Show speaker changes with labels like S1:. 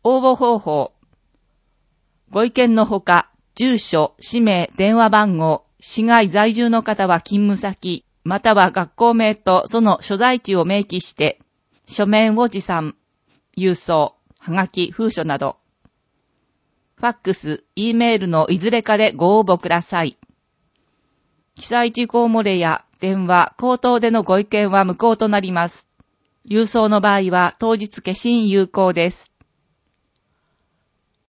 S1: 応募方法。ご意見のほか、住所、氏名、電話番号、市外在住の方は勤務先、または学校名とその所在地を明記して、書面を持参、郵送、はがき、封書など、ファックス、E メールのいずれかでご応募ください。記載事項漏れや電話、口頭でのご意見は無効となります。郵送の場合は当日消印有効です。